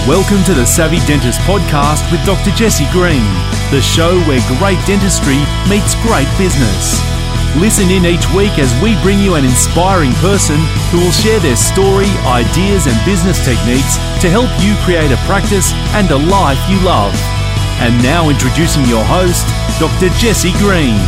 Welcome to the Savvy Dentist podcast with Dr. Jesse Green, the show where great dentistry meets great business. Listen in each week as we bring you an inspiring person who will share their story, ideas and business techniques to help you create a practice and a life you love. And now introducing your host, Dr. Jesse Green.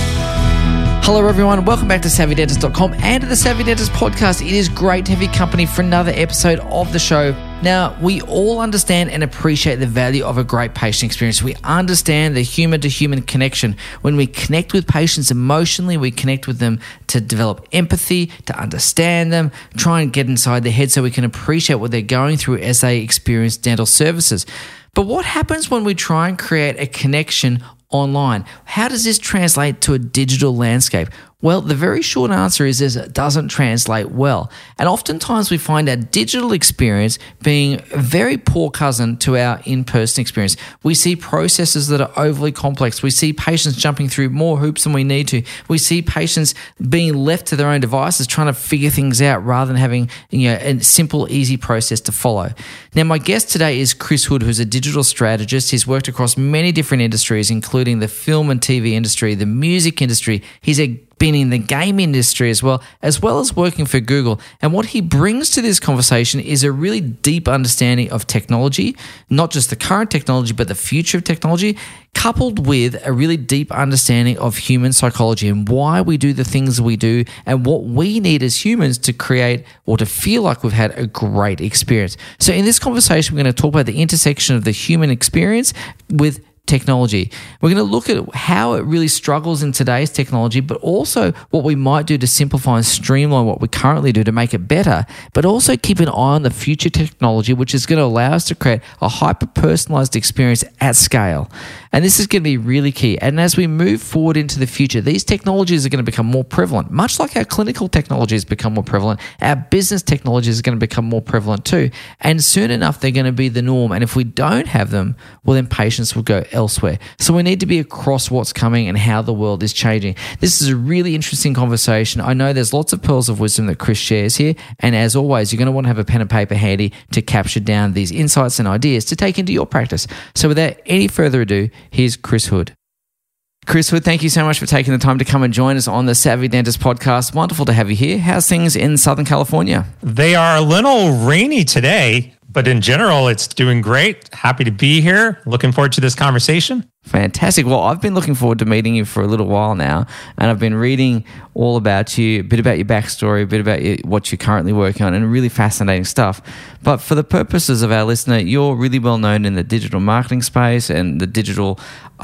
Hello everyone, welcome back to SavvyDentist.com and to the Savvy Dentist podcast. It is great to have your company for another episode of the show. Now, we all understand and appreciate the value of a great patient experience. We understand the human-to-human connection. When we connect with patients emotionally, we connect with them to develop empathy, to understand them, try and get inside their head so we can appreciate what they're going through as they experience dental services. But what happens when we try and create a connection online? How does this translate to a digital landscape? Well, the very short answer is it doesn't translate well. And oftentimes we find our digital experience being a very poor cousin to our in-person experience. We see processes that are overly complex. We see patients jumping through more hoops than we need to. We see patients being left to their own devices trying to figure things out rather than having a simple, easy process to follow. Now, my guest today is Chris Hood, who's a digital strategist. He's worked across many different industries, including the film and TV industry, the music industry. He's been in the game industry as well as working for Google. And what he brings to this conversation is a really deep understanding of technology, not just the current technology, but the future of technology, coupled with a really deep understanding of human psychology and why we do the things we do and what we need as humans to create or to feel like we've had a great experience. So in this conversation, we're going to talk about the intersection of the human experience with technology. We're going to look at how it really struggles in today's technology, but also what we might do to simplify and streamline what we currently do to make it better, but also keep an eye on the future technology, which is going to allow us to create a hyper-personalized experience at scale. And this is going to be really key. And as we move forward into the future, these technologies are going to become more prevalent. Much like our clinical technologies become more prevalent, our business technologies are going to become more prevalent too. And soon enough, they're going to be the norm. And if we don't have them, well, then patients will go elsewhere. So we need to be across what's coming and how the world is changing. This is a really interesting conversation. I know there's lots of pearls of wisdom that Chris shares here. And as always, you're going to want to have a pen and paper handy to capture down these insights and ideas to take into your practice. So without any further ado, here's Chris Hood. Chris Hood, thank you so much for taking the time to come and join us on the Savvy Dentist podcast. Wonderful to have you here. How's things in Southern California? They are a little rainy today, but in general, it's doing great. Happy to be here. Looking forward to this conversation. Fantastic. Well, I've been looking forward to meeting you for a little while now, and I've been reading all about you, a bit about your backstory, a bit about what you're currently working on, and really fascinating stuff. But for the purposes of our listener, you're really well known in the digital marketing space and the digital,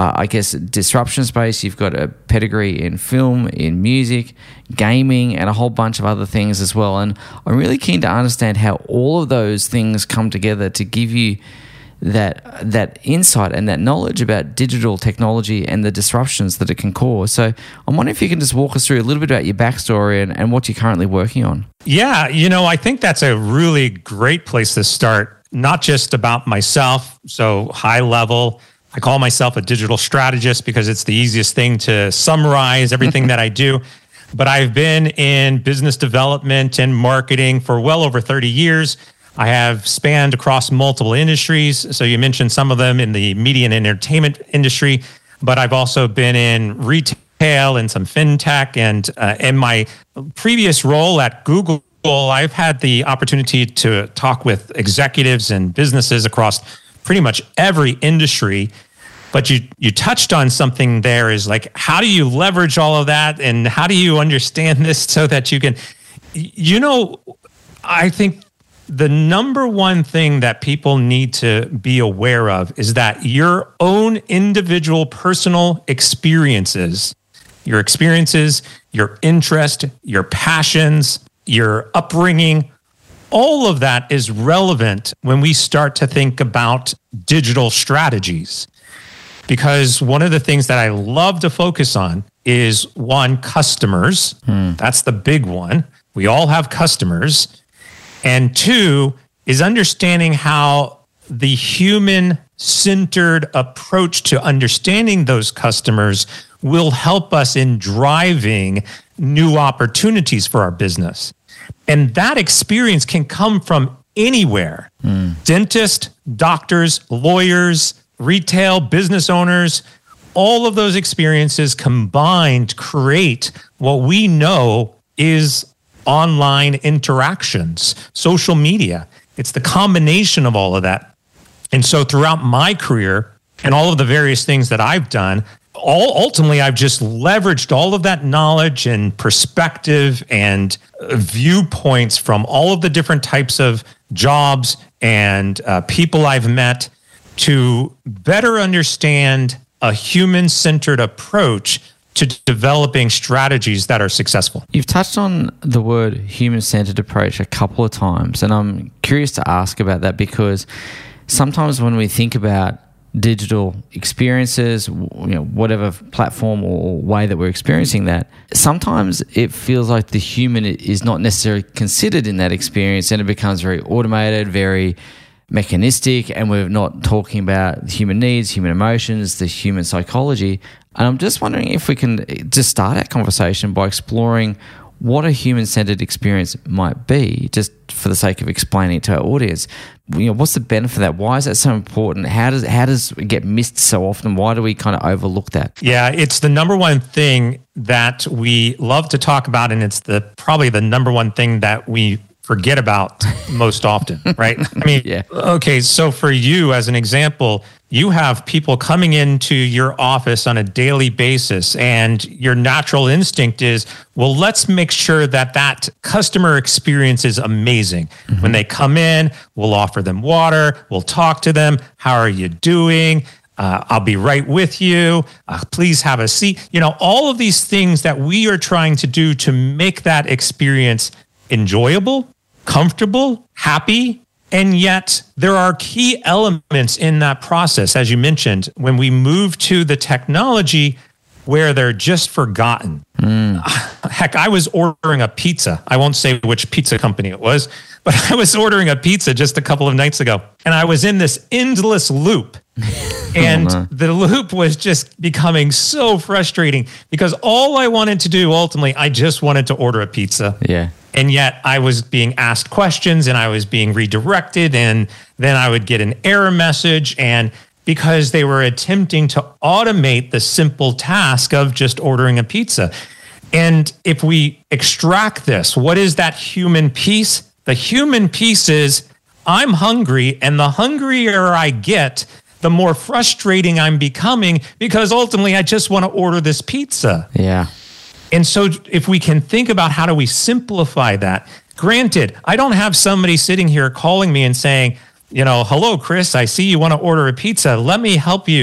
disruption space. You've got a pedigree in film, in music, gaming, and a whole bunch of other things as well. And I'm really keen to understand how all of those things come together to give you that insight and that knowledge about digital technology and the disruptions that it can cause. So I'm wondering if you can just walk us through a little bit about your backstory and what you're currently working on. Yeah, I think that's a really great place to start, not just about myself, so high level. I call myself a digital strategist because it's the easiest thing to summarize everything that I do. But I've been in business development and marketing for well over 30 years. I have spanned across multiple industries. So you mentioned some of them in the media and entertainment industry, but I've also been in retail and some fintech. And in my previous role at Google, I've had the opportunity to talk with executives and businesses across pretty much every industry. But you touched on something there is like, how do you leverage all of that? And how do you understand this so that you can, I think the number one thing that people need to be aware of is that your own individual personal experiences, your interest, your passions, your upbringing, all of that is relevant when we start to think about digital strategies. Because one of the things that I love to focus on is one, customers. That's the big one. We all have customers. And two is understanding how the human-centered approach to understanding those customers will help us in driving new opportunities for our business. And that experience can come from anywhere. Dentists, doctors, lawyers, retail, business owners, all of those experiences combined create what we know is online interactions, social media. It's the combination of all of that. And so throughout my career and all of the various things that I've done, ultimately, I've just leveraged all of that knowledge and perspective and viewpoints from all of the different types of jobs and people I've met to better understand a human-centered approach to developing strategies that are successful. You've touched on the word human-centered approach a couple of times, and I'm curious to ask about that because sometimes when we think about digital experiences, whatever platform or way that we're experiencing that, sometimes it feels like the human is not necessarily considered in that experience, and it becomes very automated, very mechanistic, and we're not talking about human needs, human emotions, the human psychology. And I'm just wondering if we can just start that conversation by exploring what a human-centered experience might be, just for the sake of explaining it to our audience. What's the benefit of that? Why is that so important? How does it get missed so often? Why do we kind of overlook that? Yeah, it's the number one thing that we love to talk about, and it's probably the number one thing that we forget about most often, right? I mean, yeah. Okay, so for you, as an example, you have people coming into your office on a daily basis, and your natural instinct is, well, let's make sure that customer experience is amazing. Mm-hmm. When they come in, we'll offer them water, we'll talk to them. How are you doing? I'll be right with you. Please have a seat. All of these things that we are trying to do to make that experience enjoyable, comfortable, happy, and yet there are key elements in that process, as you mentioned, when we move to the technology where they're just forgotten. Heck, I was ordering a pizza. I won't say which pizza company it was, but I was ordering a pizza just a couple of nights ago, and I was in this endless loop. And the loop was just becoming so frustrating because all I wanted to do, ultimately, I just wanted to order a pizza. Yeah. And yet I was being asked questions and I was being redirected, and then I would get an error message, and because they were attempting to automate the simple task of just ordering a pizza. And if we extract this, what is that human piece? The human piece is I'm hungry, and the hungrier I get, the more frustrating I'm becoming because ultimately I just want to order this pizza. Yeah. And so if we can think about how do we simplify that, granted, I don't have somebody sitting here calling me and saying, hello, Chris, I see you want to order a pizza. Let me help you.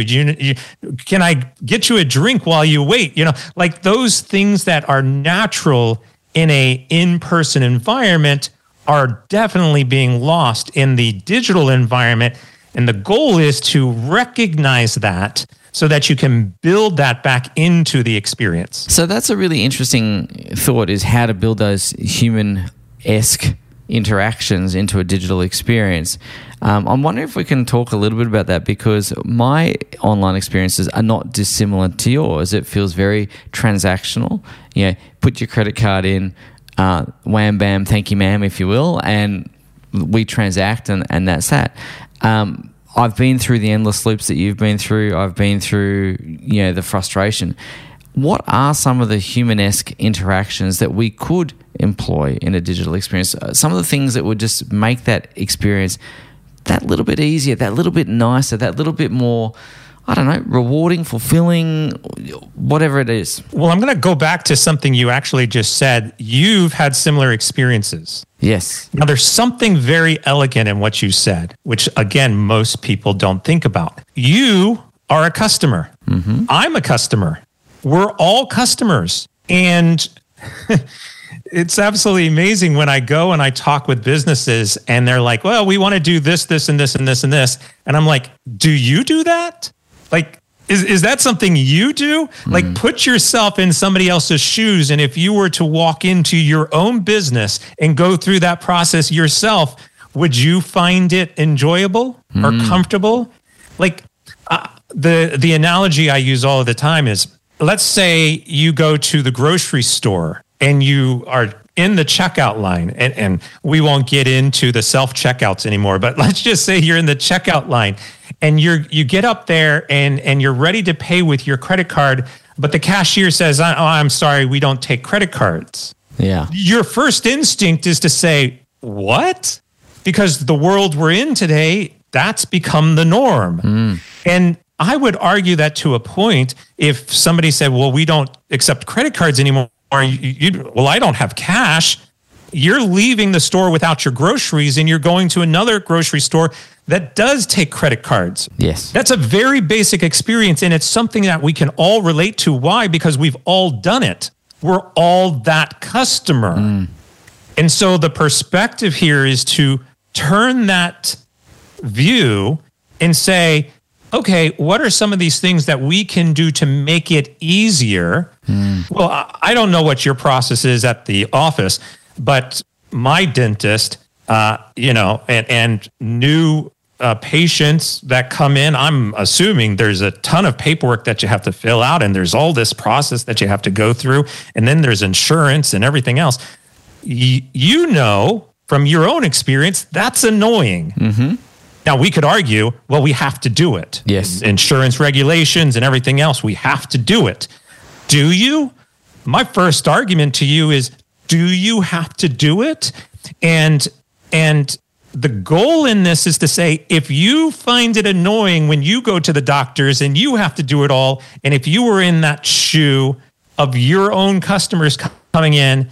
Can I get you a drink while you wait? Like those things that are natural in a in-person environment are definitely being lost in the digital environment. And the goal is to recognize that so that you can build that back into the experience. So that's a really interesting thought, is how to build those human-esque interactions into a digital experience. I'm wondering if we can talk a little bit about that, because my online experiences are not dissimilar to yours. It feels very transactional. Put your credit card in, wham, bam, thank you, ma'am, if you will, and we transact, and that's that. I've been through the endless loops that you've been through. I've been through, the frustration. What are some of the human-esque interactions that we could employ in a digital experience? Some of the things that would just make that experience that little bit easier, that little bit nicer, that little bit more, rewarding, fulfilling, whatever it is. Well, I'm going to go back to something you actually just said. You've had similar experiences. Yes. Now, there's something very elegant in what you said, which, again, most people don't think about. You are a customer. Mm-hmm. I'm a customer. We're all customers. And it's absolutely amazing when I go and I talk with businesses and they're like, well, we want to do this, this, and this, and this, and this. And I'm like, do you do that? Like, is that something you do? Like, put yourself in somebody else's shoes. And if you were to walk into your own business and go through that process yourself, would you find it enjoyable or comfortable? Like, the analogy I use all of the time is, let's say you go to the grocery store and you are in the checkout line, and we won't get into the self-checkouts anymore, but let's just say you're in the checkout line and you get up there and you're ready to pay with your credit card, but the cashier says, "Oh, I'm sorry, we don't take credit cards." Yeah. Your first instinct is to say, "What?" Because the world we're in today, that's become the norm. And I would argue that to a point, if somebody said, "Well, we don't accept credit cards anymore," well, I don't have cash. You're leaving the store without your groceries and you're going to another grocery store that does take credit cards. Yes. That's a very basic experience, and it's something that we can all relate to. Why? Because we've all done it. We're all that customer. And so the perspective here is to turn that view and say, okay, what are some of these things that we can do to make it easier? Well, I don't know what your process is at the office, but my dentist, and new patients that come in, I'm assuming there's a ton of paperwork that you have to fill out, and there's all this process that you have to go through, and then there's insurance and everything else. You know, from your own experience, that's annoying. Now, we could argue, well, we have to do it. Yes. Insurance regulations and everything else, we have to do it. Do you? My first argument to you is, do you have to do it? And the goal in this is to say, if you find it annoying when you go to the doctors and you have to do it all, and if you were in that shoe of your own customers coming in,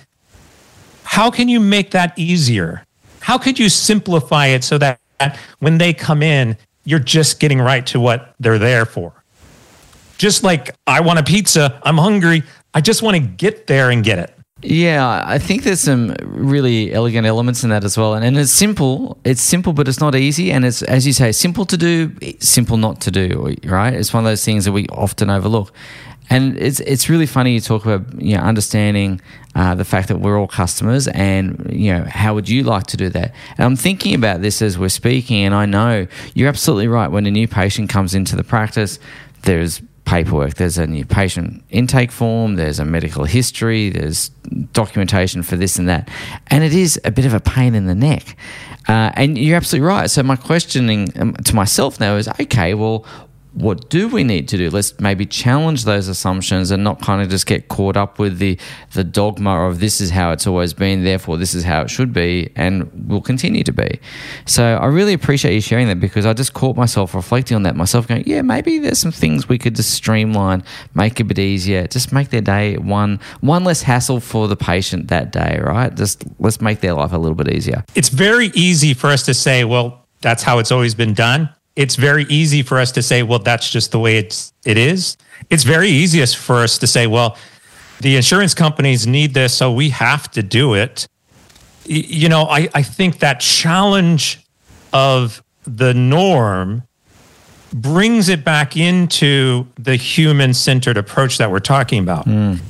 how can you make that easier? How could you simplify it so that when they come in, you're just getting right to what they're there for? Just like, I want a pizza, I'm hungry, I just want to get there and get it. Yeah, I think there's some really elegant elements in that as well. And it's simple, but it's not easy. And it's, as you say, simple to do, simple not to do, right? It's one of those things that we often overlook. And it's really funny you talk about, understanding the fact that we're all customers, and, how would you like to do that? And I'm thinking about this as we're speaking, and I know you're absolutely right. When a new patient comes into the practice, there's paperwork, there's a new patient intake form, there's a medical history, there's documentation for this and that. And it is a bit of a pain in the neck. And you're absolutely right. So my questioning to myself now is, okay, well, what do we need to do? Let's maybe challenge those assumptions and not kind of just get caught up with the dogma of this is how it's always been, therefore this is how it should be and will continue to be. So I really appreciate you sharing that, because I just caught myself reflecting on that myself, going, yeah, maybe there's some things we could just streamline, make it a bit easier, just make their day one less hassle for the patient that day, right? Just let's make their life a little bit easier. It's very easy for us to say, well, that's how it's always been done. It's very easy for us to say, well, that's just the way it is. It's very easiest for us to say, well, the insurance companies need this, so we have to do it. I think that challenge of the norm brings it back into the human-centered approach that we're talking about.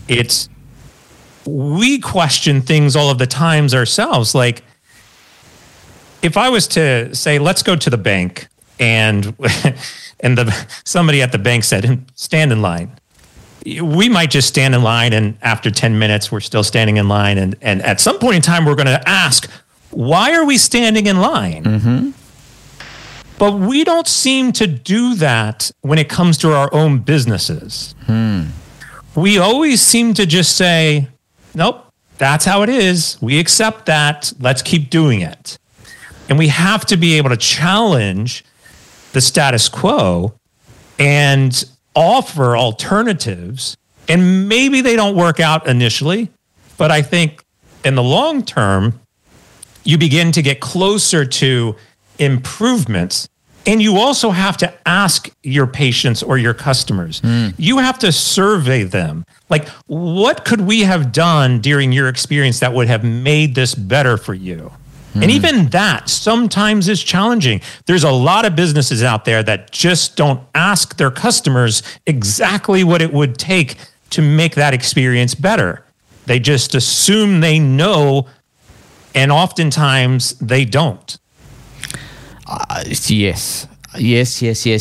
We question things all of the times ourselves. Like, if I was to say, let's go to the bank, and somebody at the bank said, stand in line. We might just stand in line, and after 10 minutes, we're still standing in line. And at some point in time, we're going to ask, why are we standing in line? But we don't seem to do that when it comes to our own businesses. We always seem to just say, nope, that's how it is. We accept that. Let's keep doing it. And we have to be able to challenge the status quo and offer alternatives. And maybe they don't work out initially, but I think in the long term, you begin to get closer to improvements. And you also have to ask your patients or your customers. You have to survey them. Like, what could we have done during your experience that would have made this better for you? And even that sometimes is challenging. There's a lot of businesses out there that just don't ask their customers exactly what it would take to make that experience better. They just assume they know, and oftentimes they don't. Yes. Yes.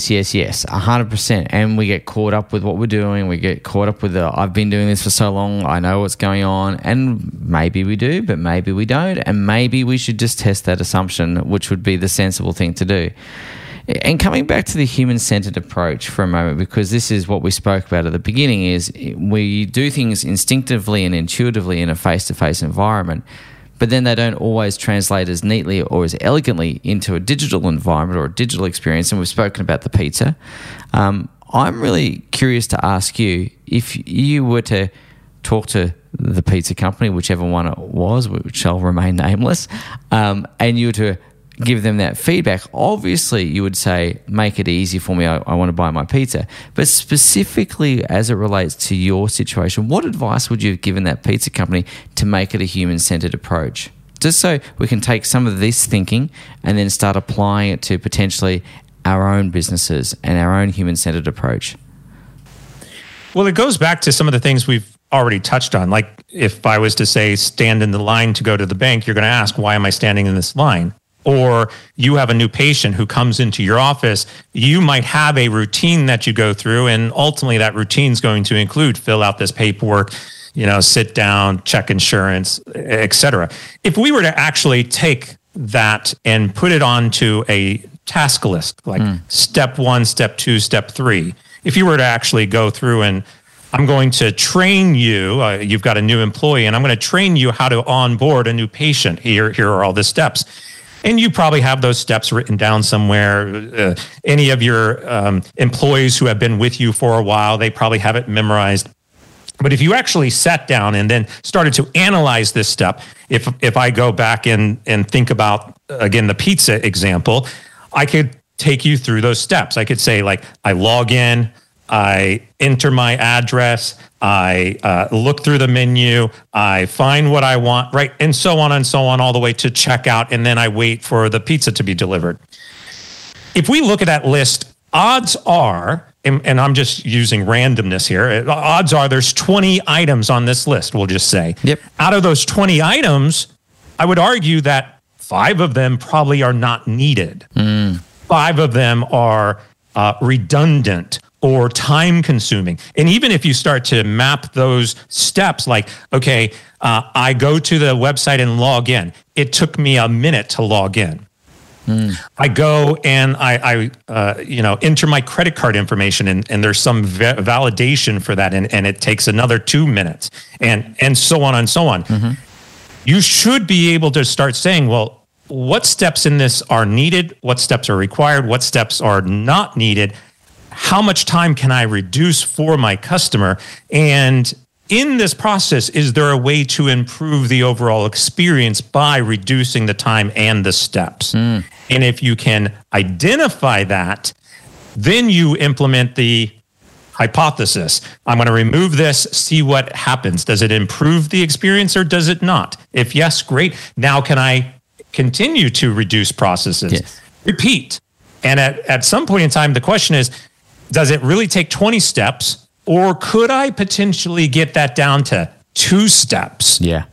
100%. And we get caught up with what we're doing. We get caught up with I've been doing this for so long, I know what's going on. And maybe we do, but maybe we don't. And maybe we should just test that assumption, which would be the sensible thing to do. And coming back to the human-centered approach for a moment, because this is what we spoke about at the beginning, is we do things instinctively and intuitively in a face-to-face environment, but then they don't always translate as neatly or as elegantly into a digital environment or a digital experience. And we've spoken about the pizza. I'm really curious to ask you, if you were to talk to the pizza company, whichever one it was, which shall remain nameless, and you were to give them that feedback, obviously you would say, make it easy for me, I want to buy my pizza. But specifically as it relates to your situation, what advice would you have given that pizza company to make it a human-centered approach? Just so we can take some of this thinking and then start applying it to potentially our own businesses and our own human-centered approach. Well, it goes back to some of the things we've already touched on. Like if I was to say, stand in the line to go to the bank, you're going to ask, why am I standing in this line? Or you have a new patient who comes into your office, you might have a routine that you go through, and ultimately that routine is going to include fill out this paperwork, sit down, check insurance, etc. If we were to actually take that and put it onto a task list, like step 1, step 2, step 3, if you were to actually go through and I'm going to train you, you've got a new employee, and I'm going to train you how to onboard a new patient. Here are all the steps. And you probably have those steps written down somewhere. Any of your employees who have been with you for a while, they probably have it memorized. But if you actually sat down and then started to analyze this step, if I go back and think about, again, the pizza example, I could take you through those steps. I could say, like, I log in, I enter my address, I look through the menu, I find what I want, right? And so on, all the way to checkout. And then I wait for the pizza to be delivered. If we look at that list, odds are, and I'm just using randomness here, odds are there's 20 items on this list, we'll just say. Yep. Out of those 20 items, I would argue that 5 of them probably are not needed. 5 of them are redundant or time consuming. And even if you start to map those steps, like, okay, I go to the website and log in. It took me a minute to log in. I go and I enter my credit card information, and there's some validation for that, and it takes another 2 minutes, and so on and so on. You should be able to start saying, well, what steps in this are needed? What steps are required? What steps are not needed? How much time can I reduce for my customer? And in this process, is there a way to improve the overall experience by reducing the time and the steps? And if you can identify that, then you implement the hypothesis. I'm going to remove this, see what happens. Does it improve the experience or does it not? If yes, great. Now can I continue to reduce processes? Yes. Repeat. And at some point in time, the question is, does it really take 20 steps, or could I potentially get that down to 2 steps? Yeah.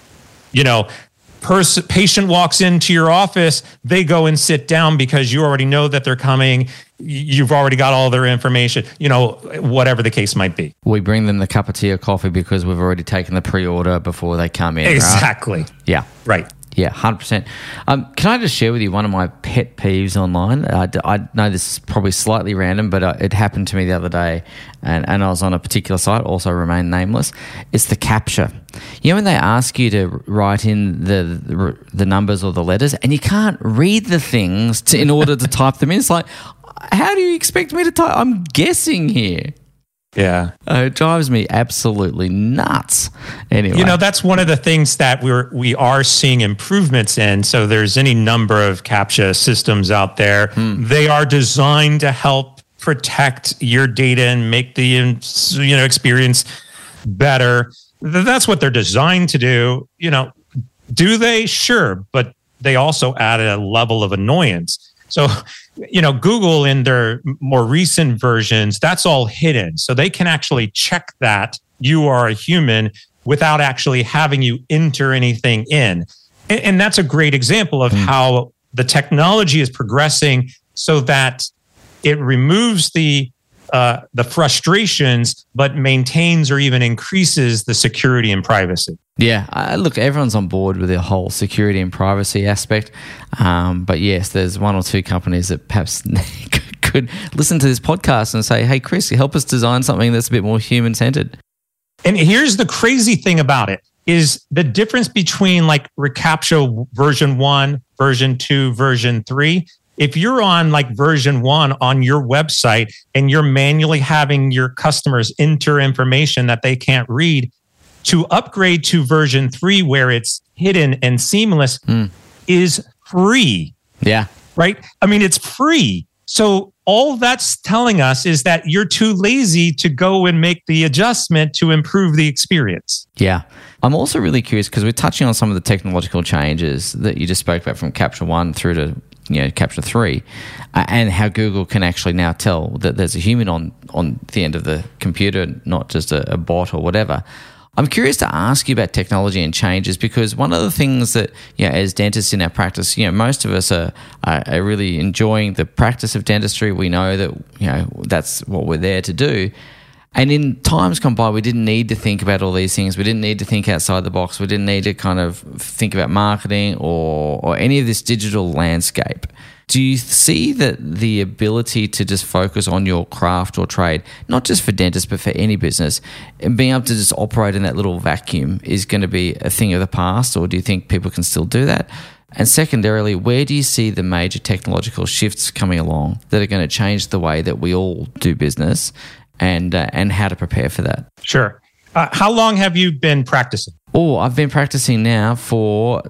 Patient walks into your office, they go and sit down because you already know that they're coming. You've already got all their information, whatever the case might be. We bring them the cup of tea or coffee because we've already taken the pre-order before they come in. Exactly. Right? Yeah. Right. Yeah, 100%. Can I just share with you one of my pet peeves online? I know this is probably slightly random, but it happened to me the other day, and I was on a particular site, also remain nameless. It's the CAPTCHA. When they ask you to write in the numbers or the letters, and you can't read the things in order to type them in. It's like, how do you expect me to type? I'm guessing here. Yeah. It drives me absolutely nuts. Anyway. That's one of the things that we are seeing improvements in. So there's any number of CAPTCHA systems out there. They are designed to help protect your data and make the experience better. That's what they're designed to do. Do they? Sure. But they also add a level of annoyance. So, Google in their more recent versions, that's all hidden. So they can actually check that you are a human without actually having you enter anything in. And that's a great example of how the technology is progressing so that it removes the frustrations, but maintains or even increases the security and privacy. Yeah, look, everyone's on board with the whole security and privacy aspect. But yes, there's one or two companies that perhaps could listen to this podcast and say, hey, Chris, help us design something that's a bit more human-centered. And here's the crazy thing about it is the difference between like reCAPTCHA version 1, version 2, version 3. If you're on like version 1 on your website and you're manually having your customers enter information that they can't read, to upgrade to version 3 where it's hidden and seamless is free. Yeah. Right? I mean, it's free. So all that's telling us is that you're too lazy to go and make the adjustment to improve the experience. Yeah. I'm also really curious because we're touching on some of the technological changes that you just spoke about from CAPTCHA 1 through to CAPTCHA 3 and how Google can actually now tell that there's a human on the end of the computer, not just a bot or whatever. I'm curious to ask you about technology and changes because one of the things that, as dentists in our practice, most of us are really enjoying the practice of dentistry. We know that, that's what we're there to do. And in times gone by, we didn't need to think about all these things. We didn't need to think outside the box. We didn't need to kind of think about marketing or any of this digital landscape. Do you see that the ability to just focus on your craft or trade, not just for dentists, but for any business, and being able to just operate in that little vacuum is going to be a thing of the past, or do you think people can still do that? And secondarily, where do you see the major technological shifts coming along that are going to change the way that we all do business and how to prepare for that? Sure. How long have you been practicing? Oh, I've been practicing now for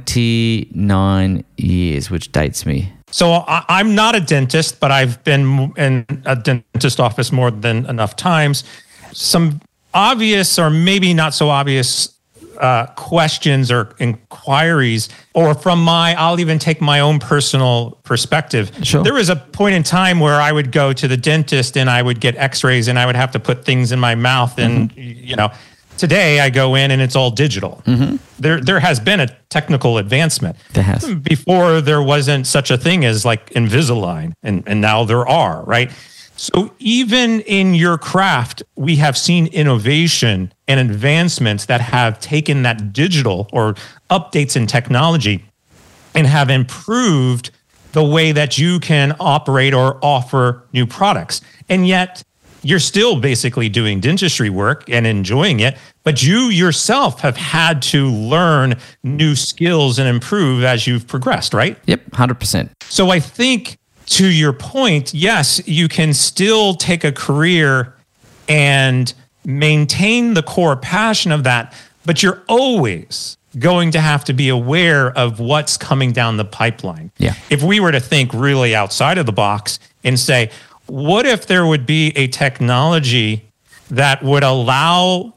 29 years, which dates me. So I'm not a dentist, but I've been in a dentist office more than enough times. Some obvious or maybe not so obvious questions or inquiries, or I'll even take my own personal perspective. Sure. There was a point in time where I would go to the dentist and I would get x-rays and I would have to put things in my mouth. And, today I go in and it's all digital. Mm-hmm. There has been a technical advancement. There has. Before there wasn't such a thing as like Invisalign, and now there are, right? So even in your craft, we have seen innovation and advancements that have taken that digital or updates in technology and have improved the way that you can operate or offer new products. And yet you're still basically doing dentistry work and enjoying it, but you yourself have had to learn new skills and improve as you've progressed, right? Yep, 100%. So I think to your point, yes, you can still take a career and maintain the core passion of that, but you're always going to have to be aware of what's coming down the pipeline. Yeah. If we were to think really outside of the box and say, what if there would be a technology that would allow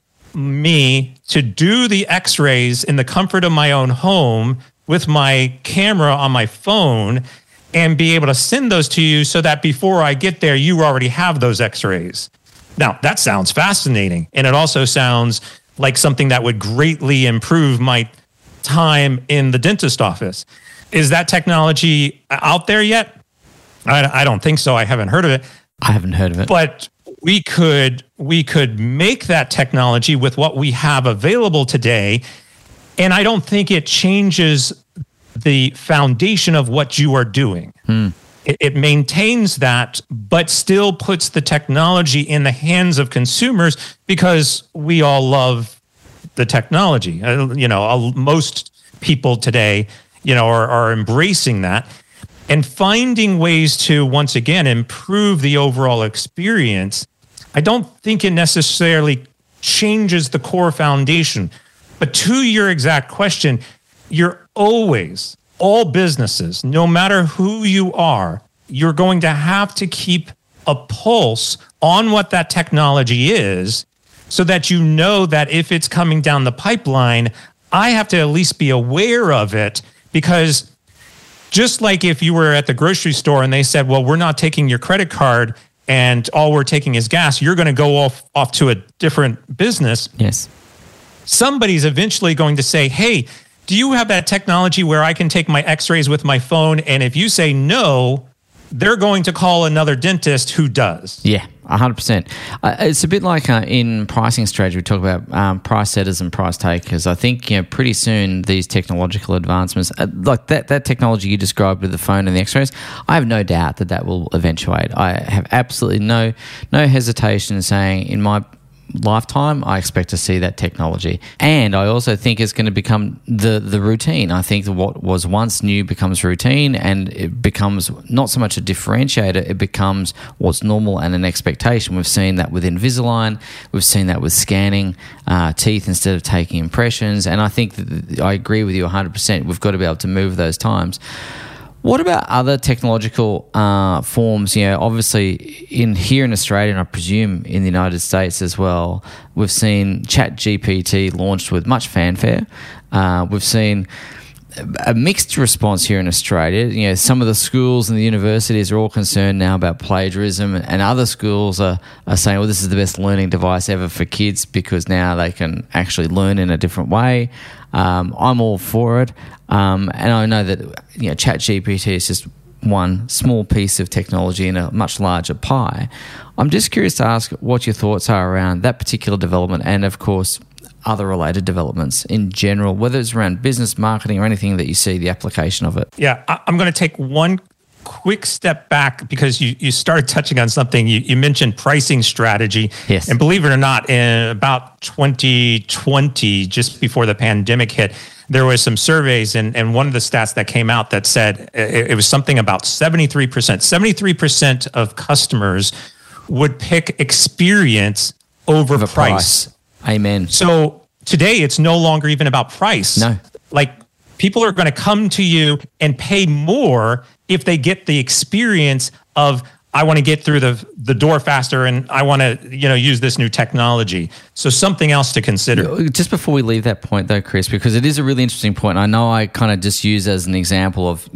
me to do the x-rays in the comfort of my own home with my camera on my phone and be able to send those to you so that before I get there, you already have those x-rays? Now, that sounds fascinating. And it also sounds like something that would greatly improve my time in the dentist office. Is that technology out there yet? I don't think so. I haven't heard of it. I haven't heard of it. But we could make that technology with what we have available today. And I don't think it changes the foundation of what you are doing. It maintains that, but still puts the technology in the hands of consumers because we all love the technology. Most people today, are embracing that and finding ways to, once again, improve the overall experience. I don't think it necessarily changes the core foundation. But to your exact question, all businesses, no matter who you are, you're going to have to keep a pulse on what that technology is so that you know that if it's coming down the pipeline, I have to at least be aware of it. Because just like if you were at the grocery store and they said, well, we're not taking your credit card and all we're taking is gas, you're going to go off to a different business. Yes. Somebody's eventually going to say, hey, do you have that technology where I can take my x-rays with my phone? And if you say no, they're going to call another dentist who does. Yeah, 100%. It's a bit like in pricing strategy, we talk about price setters and price takers. I think pretty soon these technological advancements, like that technology you described with the phone and the X-rays, I have no doubt that will eventuate. I have absolutely no hesitation in saying in my lifetime, I expect to see that technology. And I also think it's going to become the routine. I think that what was once new becomes routine, and it becomes not so much a differentiator, it becomes what's normal and an expectation. We've seen that with Invisalign. We've seen that with scanning teeth instead of taking impressions. And I think that I agree with you 100%. We've got to be able to move those times. What about other technological forms? Obviously here in Australia, and I presume in the United States as well, we've seen ChatGPT launched with much fanfare. We've seen a mixed response here in Australia. Some of the schools and the universities are all concerned now about plagiarism, and other schools are saying, well, this is the best learning device ever for kids because now they can actually learn in a different way. I'm all for it. And I know that ChatGPT is just one small piece of technology in a much larger pie. I'm just curious to ask what your thoughts are around that particular development and, of course, other related developments in general, whether it's around business, marketing, or anything that you see the application of it. Yeah, I'm going to take one quick step back because you started touching on something. You mentioned pricing strategy. Yes. And believe it or not, in about 2020, just before the pandemic hit, there was some surveys, and one of the stats that came out that said it was something about 73%. 73% of customers would pick experience over price. Amen. So today, it's no longer even about price. No. Like, people are going to come to you and pay more if they get the experience of, I want to get through the door faster and I want to, use this new technology. So something else to consider. Just before we leave that point though, Chris, because it is a really interesting point. I know I kind of just use as an example of,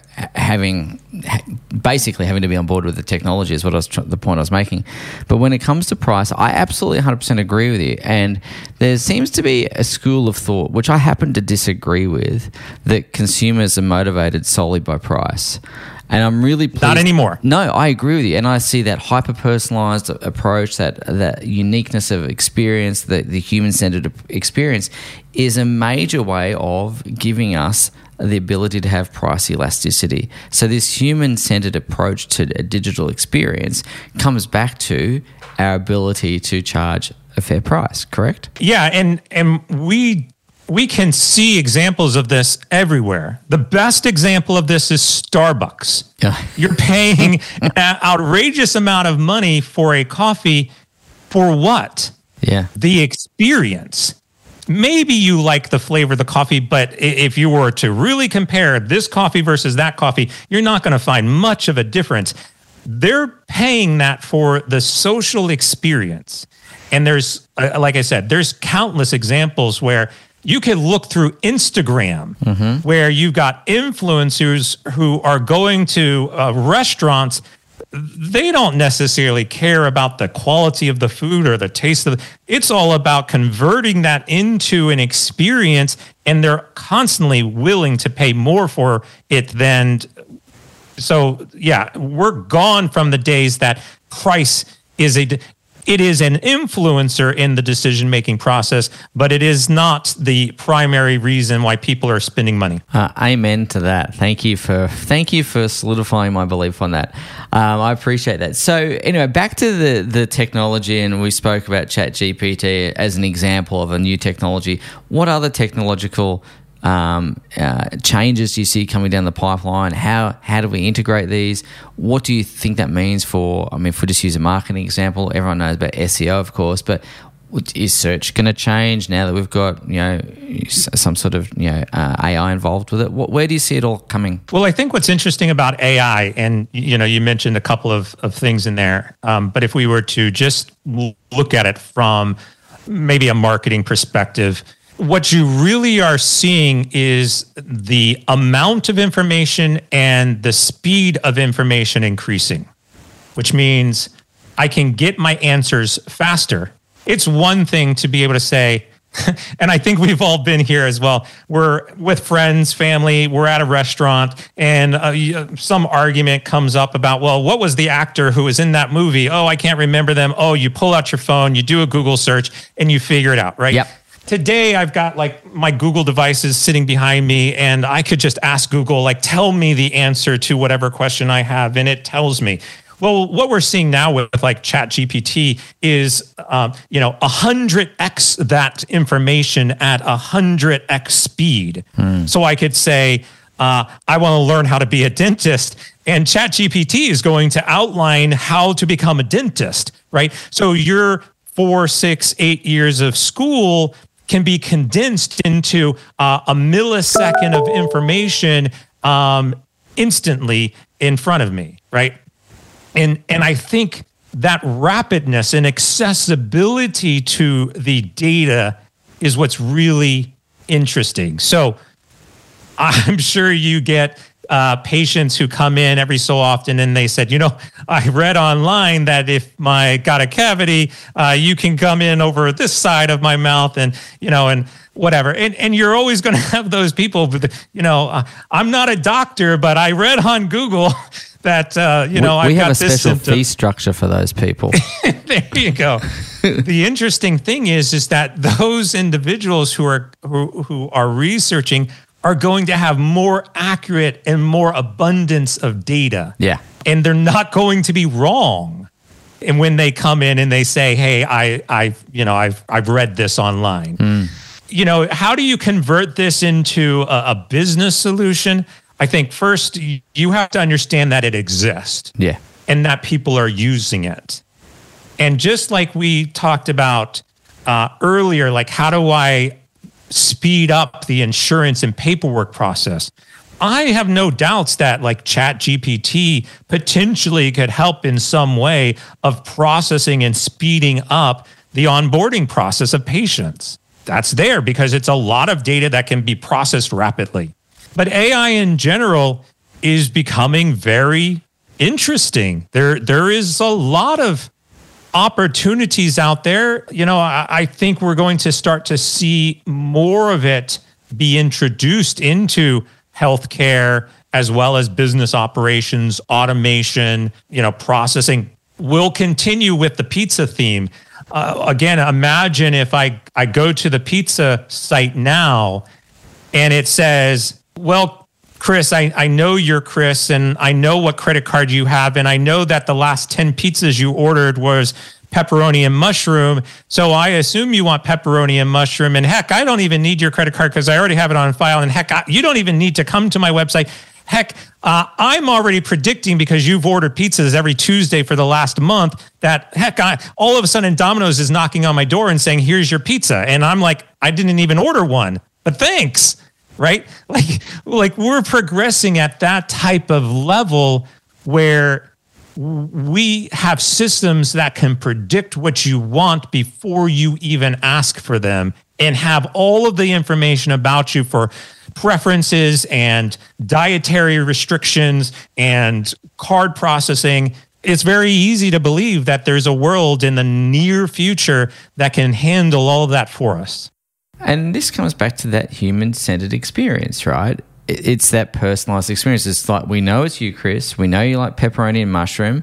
basically having to be on board with the technology is the point I was making. But when it comes to price, I absolutely 100% agree with you. And there seems to be a school of thought, which I happen to disagree with, that consumers are motivated solely by price. And I'm really pleased. Not anymore. No, I agree with you. And I see that hyper-personalized approach, that uniqueness of experience, the human-centered experience is a major way of giving us the ability to have price elasticity. So this human-centered approach to a digital experience comes back to our ability to charge a fair price, correct? Yeah, and we can see examples of this everywhere. The best example of this is Starbucks. Yeah. You're paying an outrageous amount of money for a coffee for what? Yeah. The experience. Maybe you like the flavor of the coffee, but if you were to really compare this coffee versus that coffee, you're not going to find much of a difference. They're paying that for the social experience. And there's, like I said, there's countless examples where you can look through Instagram, where you've got influencers who are going to restaurants. They don't necessarily care about the quality of the food or the taste of it. It's all about converting that into an experience, and they're constantly willing to pay more for it than. So, yeah, we're gone from the days that price is it is an influencer in the decision-making process, but it is not the primary reason why people are spending money. Amen to that. Thank you for solidifying my belief on that. I appreciate that. So anyway, back to the technology, and we spoke about ChatGPT as an example of a new technology. What other technological changes do you see coming down the pipeline? How do we integrate these? What do you think that means for, if we just use a marketing example, everyone knows about SEO, of course, but is search going to change now that we've got, some sort of, AI involved with it? Where do you see it all coming? Well, I think what's interesting about AI, and, you mentioned a couple of things in there, but if we were to just look at it from maybe a marketing perspective, what you really are seeing is the amount of information and the speed of information increasing, which means I can get my answers faster. It's one thing to be able to say, and I think we've all been here as well. We're with friends, family, we're at a restaurant, and some argument comes up about, well, what was the actor who was in that movie? Oh, I can't remember them. Oh, you pull out your phone, you do a Google search, and you figure it out, right? Yep. Today, I've got like my Google devices sitting behind me, and I could just ask Google, like, tell me the answer to whatever question I have, and it tells me. Well, what we're seeing now with like ChatGPT is, 100x that information at 100x speed. So I could say, I want to learn how to be a dentist, and ChatGPT is going to outline how to become a dentist, right? So your 4, 6, 8 years of school can be condensed into a millisecond of information instantly in front of me, right? And I think that rapidness and accessibility to the data is what's really interesting. So I'm sure you get patients who come in every so often and they said, I read online that if I got a cavity, you can come in over this side of my mouth and whatever. And you're always going to have those people, I'm not a doctor, but I read on Google that, we have a special fee structure for those people. There you go. The interesting thing is that those individuals who are researching are going to have more accurate and more abundance of data. Yeah. And they're not going to be wrong. And when they come in and they say, hey, I've read this online. How do you convert this into a business solution? I think first you have to understand that it exists. Yeah. And that people are using it. And just like we talked about earlier, like how do I speed up the insurance and paperwork process? I have no doubts that like ChatGPT potentially could help in some way of processing and speeding up the onboarding process of patients. That's there because it's a lot of data that can be processed rapidly. But AI in general is becoming very interesting. There is a lot of opportunities out there. I think we're going to start to see more of it be introduced into healthcare as well as business operations, automation, processing. We'll continue with the pizza theme. Again, imagine if I go to the pizza site now and it says, well, Chris, I know you're Chris, and I know what credit card you have, and I know that the last 10 pizzas you ordered was pepperoni and mushroom, so I assume you want pepperoni and mushroom, and heck, I don't even need your credit card because I already have it on file, and heck, you don't even need to come to my website. Heck, I'm already predicting because you've ordered pizzas every Tuesday for the last month that, heck, all of a sudden Domino's is knocking on my door and saying, here's your pizza, and I'm like, I didn't even order one, but thanks. Right? Like we're progressing at that type of level where we have systems that can predict what you want before you even ask for them and have all of the information about you for preferences and dietary restrictions and card processing. It's very easy to believe that there's a world in the near future that can handle all of that for us. And this comes back to that human-centered experience, right? It's that personalized experience. It's like, we know it's you, Chris. We know you like pepperoni and mushroom.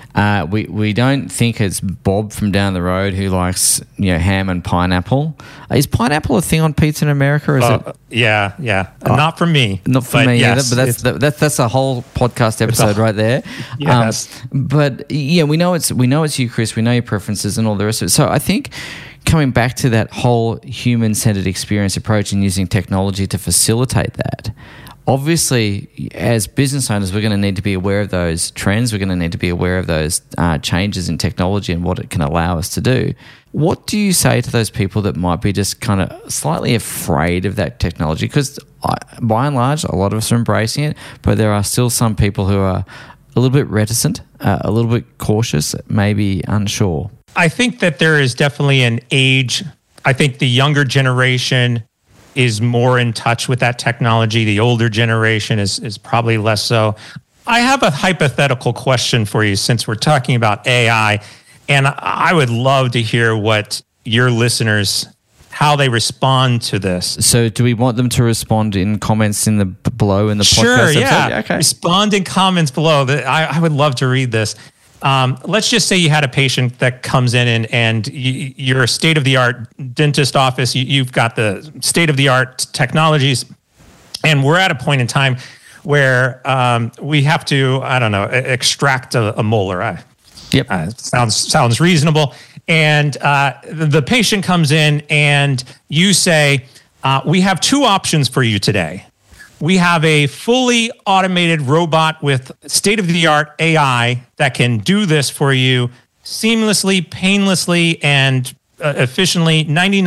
We don't think it's Bob from down the road who likes ham and pineapple. Is pineapple a thing on pizza in America? Or is it? Yeah. Not for me. Not for me either. But that's a whole podcast episode right there. Yes. But yeah, we know it's you, Chris. We know your preferences and all the rest of it. So I think coming back to that whole human-centered experience approach and using technology to facilitate that, obviously, as business owners, we're going to need to be aware of those trends. We're going to need to be aware of those changes in technology and what it can allow us to do. What do you say to those people that might be just kind of slightly afraid of that technology? Because by and large, a lot of us are embracing it, but there are still some people who are a little bit reticent, a little bit cautious, maybe unsure. I think that there is definitely an age. I think the younger generation is more in touch with that technology. The older generation is probably less so. I have a hypothetical question for you since we're talking about AI, and I would love to hear what your listeners how they respond to this. So do we want them to respond in comments in the below in the Sure, podcast episode? yeah. Okay. Respond in comments below. I would love to read this. Let's just say you had a patient that comes in and you're a state-of-the-art dentist office. You've got the state-of-the-art technologies, and we're at a point in time where we have to, extract a molar. Yep. Sounds reasonable. And the patient comes in and you say, we have two options for you today. We have a fully automated robot with state-of-the-art AI that can do this for you seamlessly, painlessly, and efficiently,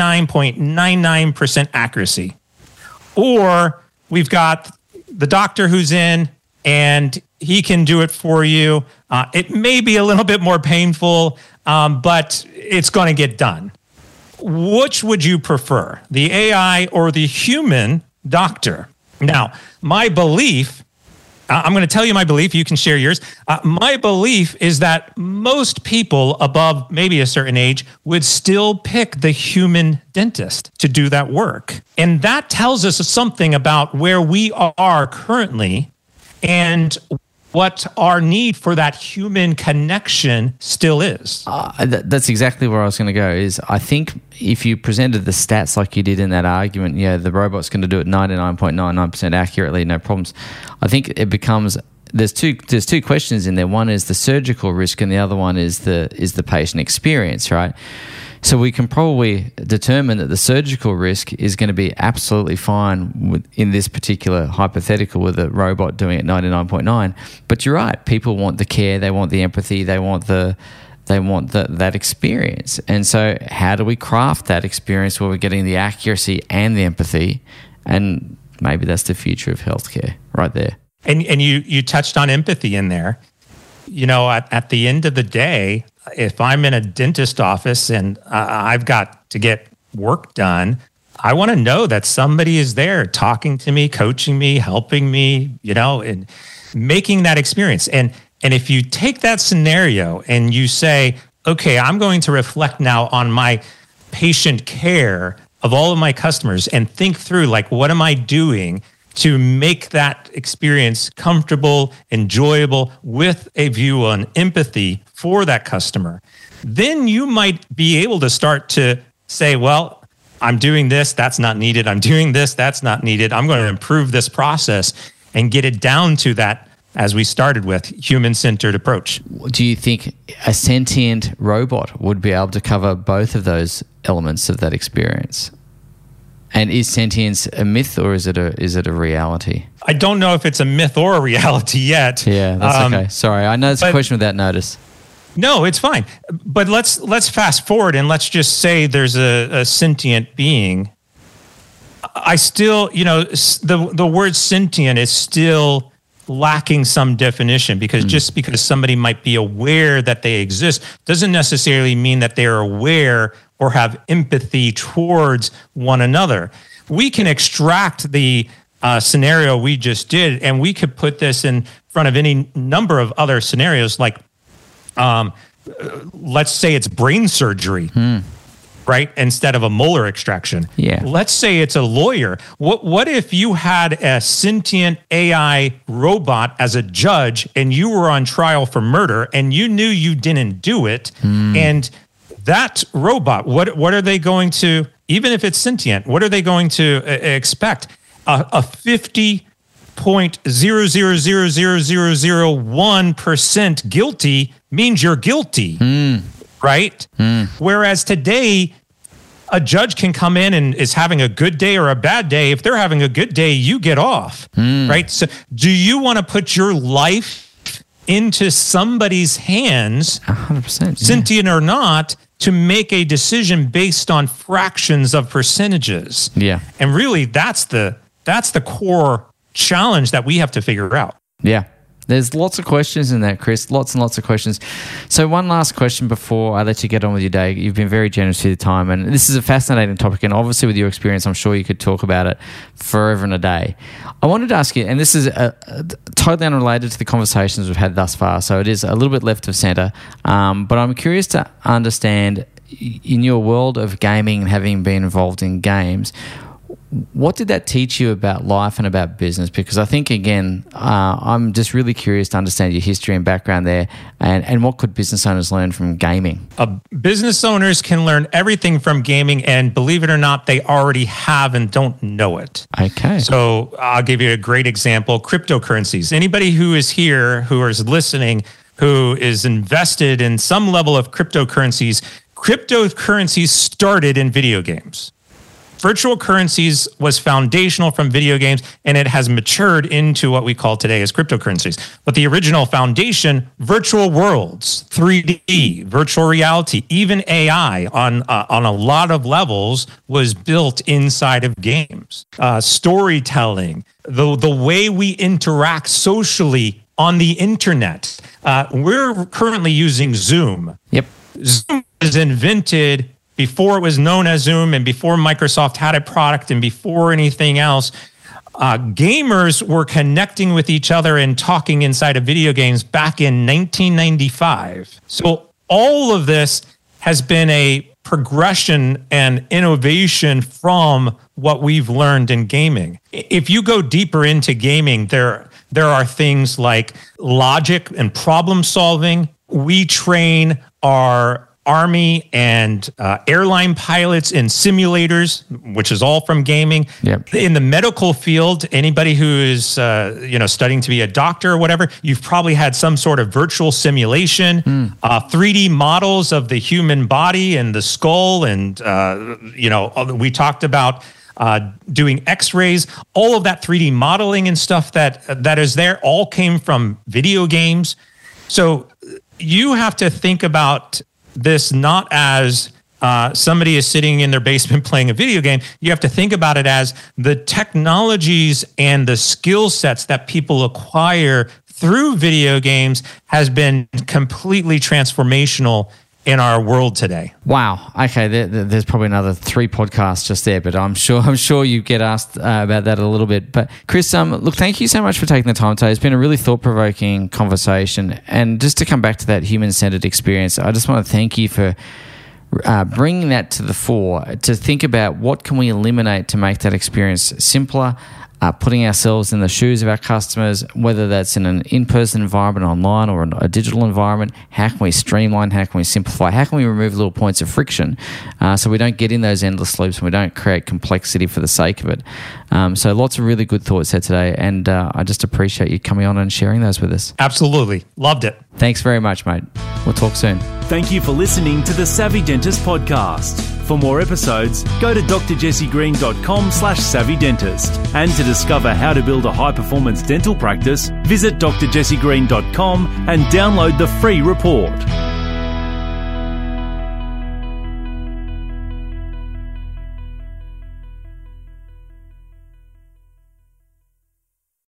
99.99% accuracy. Or we've got the doctor who's in and he can do it for you. It may be a little bit more painful, but it's going to get done. Which would you prefer, the AI or the human doctor? Now, my belief, I'm going to tell you my belief. You can share yours. My belief is that most people above maybe a certain age would still pick the human dentist to do that work. And that tells us something about where we are currently and what our need for that human connection still is. That's exactly where I was going to go. Is I think if you presented the stats like you did in that argument, the robot's going to do it 99.99% accurately, no problems. I think it becomes there's two questions in there. One is the surgical risk, and the other one is the patient experience, right? So we can probably determine that the surgical risk is going to be absolutely fine in this particular hypothetical with a robot doing it 99.9. But you're right. People want the care. They want the empathy. They want that experience. And so how do we craft that experience where we're getting the accuracy and the empathy? And maybe that's the future of healthcare right there. And you touched on empathy in there. At the end of the day, if I'm in a dentist office and I've got to get work done, I want to know that somebody is there talking to me, coaching me, helping me, and making that experience. And if you take that scenario and you say, okay, I'm going to reflect now on my patient care of all of my customers and think through, what am I doing to make that experience comfortable, enjoyable, with a view on empathy for that customer, then you might be able to start to say, well, I'm doing this, that's not needed. I'm doing this, that's not needed. I'm going to improve this process and get it down to that, as we started with, human-centered approach. Do you think a sentient robot would be able to cover both of those elements of that experience? And is sentience a myth or is it a reality? I don't know if it's a myth or a reality yet. Yeah, that's okay. Sorry, I know it's a question without notice. No, it's fine. But let's fast forward and let's just say there's a sentient being. I still, the word sentient is still lacking some definition because just because somebody might be aware that they exist doesn't necessarily mean that they're aware or have empathy towards one another. We can extract the scenario we just did, and we could put this in front of any number of other scenarios, like let's say it's brain surgery, right? Instead of a molar extraction. Yeah. Let's say it's a lawyer. What if you had a sentient AI robot as a judge and you were on trial for murder and you knew you didn't do it, and that robot, what are they going to, even if it's sentient, what are they going to expect? A 50.0000001% guilty means you're guilty, right? Whereas today, a judge can come in and is having a good day or a bad day. If they're having a good day, you get off, right? So do you want to put your life into somebody's hands, 100%, sentient or not, to make a decision based on fractions of percentages? Yeah. And really, that's the core challenge that we have to figure out. Yeah. There's lots of questions in that, Chris. Lots and lots of questions. So one last question before I let you get on with your day. You've been very generous with your time, and this is a fascinating topic, and obviously with your experience, I'm sure you could talk about it forever and a day. I wanted to ask you, and this is totally unrelated to the conversations we've had thus far, so it is a little bit left of center, but I'm curious to understand in your world of gaming and having been involved in games, what did that teach you about life and about business? Because I think, again, I'm just really curious to understand your history and background there, and what could business owners learn from gaming? Business owners can learn everything from gaming, and believe it or not, they already have and don't know it. Okay. So I'll give you a great example, cryptocurrencies. Anybody who is here, who is listening, who is invested in some level of cryptocurrencies started in video games. Virtual currencies was foundational from video games, and it has matured into what we call today as cryptocurrencies. But the original foundation, virtual worlds, 3D, virtual reality, even AI on a lot of levels was built inside of games. Storytelling, the way we interact socially on the internet. We're currently using Zoom. Yep. Zoom was invented before it was known as Zoom and before Microsoft had a product and before anything else. Gamers were connecting with each other and talking inside of video games back in 1995. So all of this has been a progression and innovation from what we've learned in gaming. If you go deeper into gaming, there are things like logic and problem solving. We train our Army and airline pilots in simulators, which is all from gaming. Yep. In the medical field, anybody who is studying to be a doctor or whatever, you've probably had some sort of virtual simulation, 3D models of the human body and the skull, and we talked about doing X-rays. All of that 3D modeling and stuff that is there all came from video games. So you have to think about this not as somebody is sitting in their basement playing a video game. You have to think about it as the technologies and the skill sets that people acquire through video games has been completely transformational in our world today. Wow. Okay, there's probably another 3 podcasts just there, but I'm sure you get asked about that a little bit. But Chris, look, thank you so much for taking the time today. It's been a really thought-provoking conversation. And just to come back to that human-centered experience, I just want to thank you for bringing that to the fore, to think about what can we eliminate to make that experience simpler, putting ourselves in the shoes of our customers, whether that's in an in-person environment, online, or a digital environment. How can we streamline? How can we simplify? How can we remove little points of friction so we don't get in those endless loops and we don't create complexity for the sake of it? So lots of really good thoughts there today, and I just appreciate you coming on and sharing those with us. Absolutely. Loved it. Thanks very much, mate. We'll talk soon. Thank you for listening to the Savvy Dentist podcast. For more episodes, go to drjessiegreen.com/savvydentist. And to discover how to build a high-performance dental practice, visit drjessiegreen.com and download the free report.